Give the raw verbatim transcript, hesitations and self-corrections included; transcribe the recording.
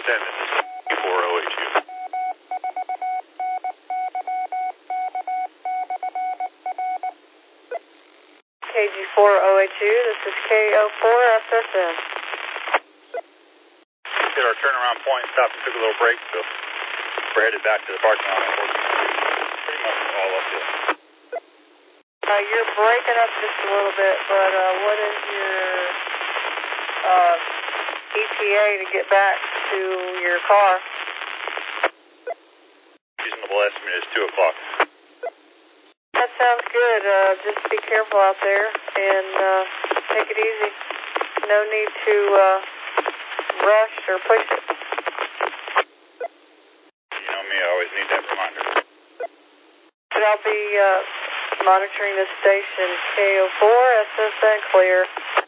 ten, this is K four oh eight two. K G four oh eight two, this is K O four S S N. Hit our turnaround point, stopped and took a little break, so we're headed back to the parking lot. Pretty much all uphill. Uh, you're breaking up just a little bit, but uh, what is your uh, E T A to get back to your car? Reasonable estimate is two o'clock. That sounds good. Uh, just be careful out there and uh, take it easy. No need to uh, rush or push it. You know me, I always need that reminder. But I'll be uh, monitoring the station K O four S S N clear.